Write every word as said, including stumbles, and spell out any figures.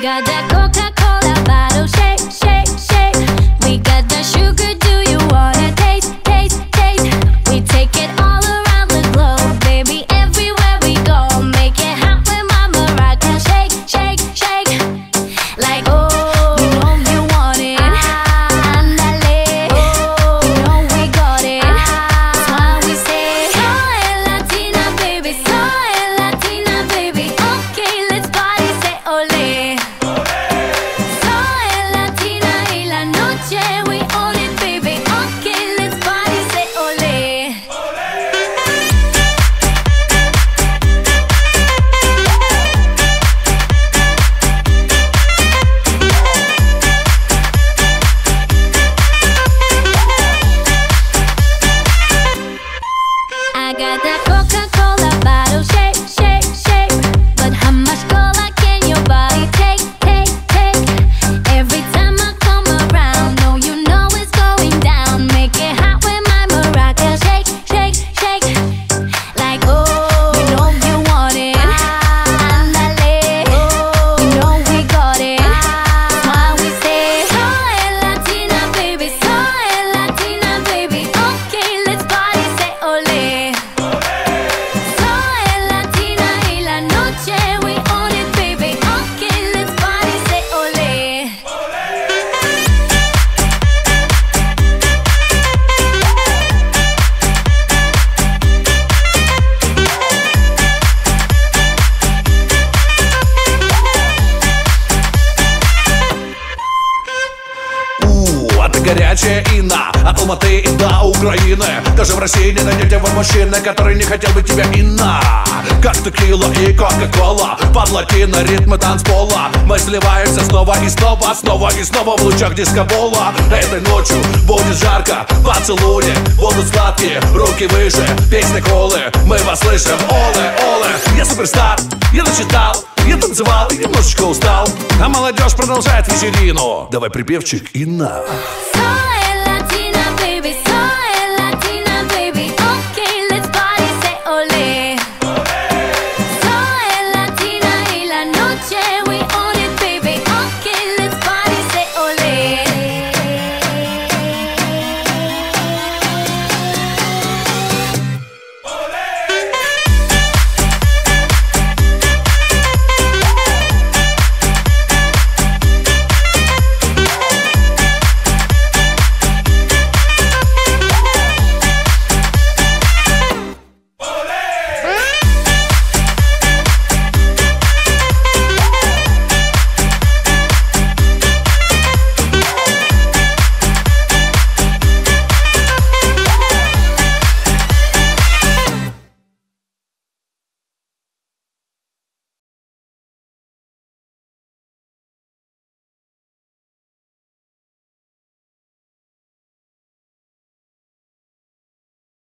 got that Coca-Cola bottle, shake, shake, shake. We got that sugar, do you wanna taste, taste, taste? We take it all around the globe, baby, everywhere we go. Make it hot with Mama Rockin', shake, shake, shake. Like, oh, you know you want it. Andale, oh, you know we got it. That's why we say, soy Latina, baby, soy Latina, baby. Okay, let's party, say ole. Soy Latina y la noche, we own it, baby. Okay, let's party, say ole. I got that Coca-Cola bottle, shake, shake, shake. But how much cola can your body take, take, take? Every time I come around, no, you know it's going down. Make it hot with my maraca, shake, shake, shake. Like, oh, you know you want it. Andale, oh, you know we got it. That's why we say, soy Latina, baby, soy Latina, baby. Okay, let's party, say ole. Soy Latina y la noche, we own it, baby. Okay, let's party, say ole. У, а ты горячая Инна, от Алматы и до Украины. Даже в России не найдете вы мужчины, который не хотел бы тебя, Инна. Как текила и кока-кола, под латино ритмы танцпола. Мы сливаемся снова и снова, снова и снова в лучах дискобола. Этой ночью будет жарко, поцелуи будут сладкие, руки выше, песня колы. Мы вас слышим, оле, оле. Я суперстар, я начитал, я танцевал и немножечко устал. А молодежь продолжает вечерину. Давай припевчик, Инна. Soy